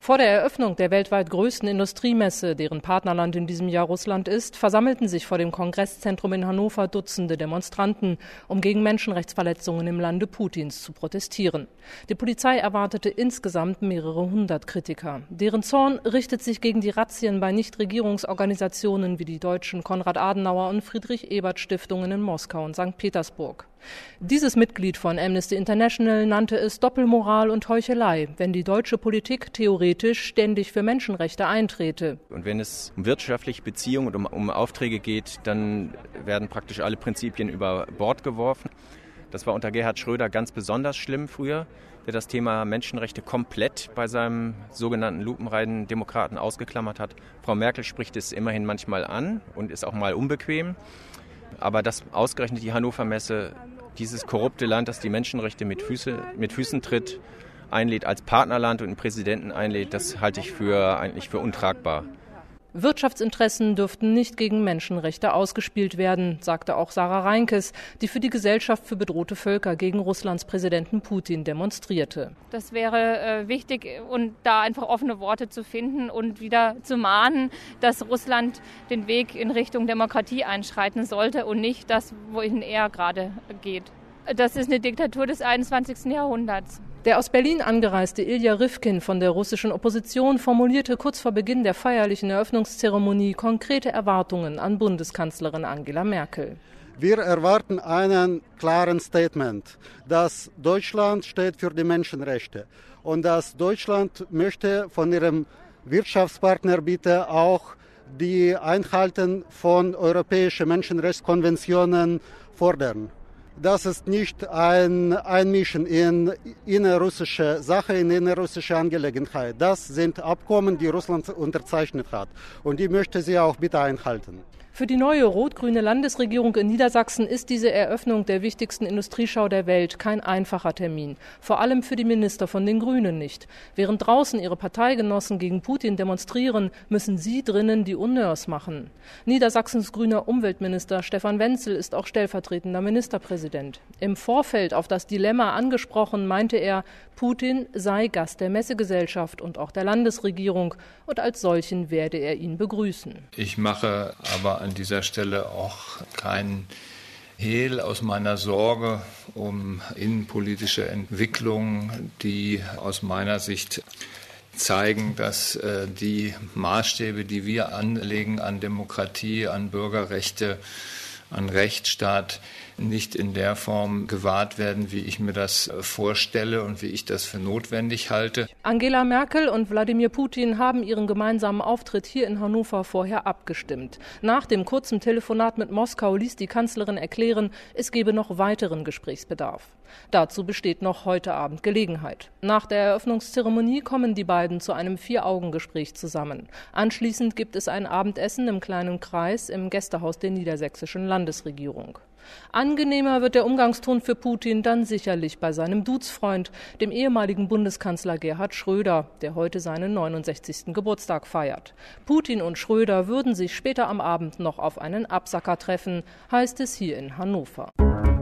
Vor der Eröffnung der weltweit größten Industriemesse, deren Partnerland in diesem Jahr Russland ist, versammelten sich vor dem Kongresszentrum in Hannover Dutzende Demonstranten, um gegen Menschenrechtsverletzungen im Lande Putins zu protestieren. Die Polizei erwartete insgesamt mehrere hundert Kritiker. Deren Zorn richtet sich gegen die Razzien bei Nichtregierungsorganisationen wie die deutschen Konrad-Adenauer- und Friedrich-Ebert-Stiftungen in Moskau und St. Petersburg. Dieses Mitglied von Amnesty International nannte es Doppelmoral und Heuchelei, wenn die deutsche Politik theoretisch ständig für Menschenrechte eintrete. Und wenn es um wirtschaftliche Beziehungen und um Aufträge geht, dann werden praktisch alle Prinzipien über Bord geworfen. Das war unter Gerhard Schröder ganz besonders schlimm früher, der das Thema Menschenrechte komplett bei seinem sogenannten lupenreinen Demokraten ausgeklammert hat. Frau Merkel spricht es immerhin manchmal an und ist auch mal unbequem. Aber dass ausgerechnet die Hannover Messe dieses korrupte Land, das die Menschenrechte mit Füßen tritt, einlädt, als Partnerland und einen Präsidenten einlädt, das halte ich eigentlich für untragbar. Wirtschaftsinteressen dürften nicht gegen Menschenrechte ausgespielt werden, sagte auch Sarah Reinkes, die für die Gesellschaft für bedrohte Völker gegen Russlands Präsidenten Putin demonstrierte. Das wäre wichtig, und da einfach offene Worte zu finden und wieder zu mahnen, dass Russland den Weg in Richtung Demokratie einschreiten sollte und nicht das, wohin er gerade geht. Das ist eine Diktatur des 21. Jahrhunderts. Der aus Berlin angereiste Ilja Rifkin von der russischen Opposition formulierte kurz vor Beginn der feierlichen Eröffnungszeremonie konkrete Erwartungen an Bundeskanzlerin Angela Merkel. Wir erwarten einen klaren Statement, dass Deutschland steht für die Menschenrechte und dass Deutschland möchte von ihrem Wirtschaftspartner bitte auch die Einhalten von europäischen Menschenrechtskonventionen fordern. Das ist nicht ein Einmischen in innerrussische Sache, in innerrussische Angelegenheit. Das sind Abkommen, die Russland unterzeichnet hat. Und die möchte sie auch bitte einhalten. Für die neue rot-grüne Landesregierung in Niedersachsen ist diese Eröffnung der wichtigsten Industrieschau der Welt kein einfacher Termin. Vor allem für die Minister von den Grünen nicht. Während draußen ihre Parteigenossen gegen Putin demonstrieren, müssen sie drinnen die Honneurs machen. Niedersachsens grüner Umweltminister Stefan Wenzel ist auch stellvertretender Ministerpräsident. Im Vorfeld auf das Dilemma angesprochen, meinte er, Putin sei Gast der Messegesellschaft und auch der Landesregierung, und als solchen werde er ihn begrüßen. Ich mache aber an dieser Stelle auch keinen Hehl aus meiner Sorge um innenpolitische Entwicklungen, die aus meiner Sicht zeigen, dass die Maßstäbe, die wir anlegen an Demokratie, an Bürgerrechte, an Rechtsstaat, nicht in der Form gewahrt werden, wie ich mir das vorstelle und wie ich das für notwendig halte. Angela Merkel und Wladimir Putin haben ihren gemeinsamen Auftritt hier in Hannover vorher abgestimmt. Nach dem kurzen Telefonat mit Moskau ließ die Kanzlerin erklären, es gebe noch weiteren Gesprächsbedarf. Dazu besteht noch heute Abend Gelegenheit. Nach der Eröffnungszeremonie kommen die beiden zu einem 4-Augen-Gespräch zusammen. Anschließend gibt es ein Abendessen im kleinen Kreis im Gästehaus der niedersächsischen Landesregierung. Angenehmer wird der Umgangston für Putin dann sicherlich bei seinem Duzfreund, dem ehemaligen Bundeskanzler Gerhard Schröder, der heute seinen 69. Geburtstag feiert. Putin und Schröder würden sich später am Abend noch auf einen Absacker treffen, heißt es hier in Hannover.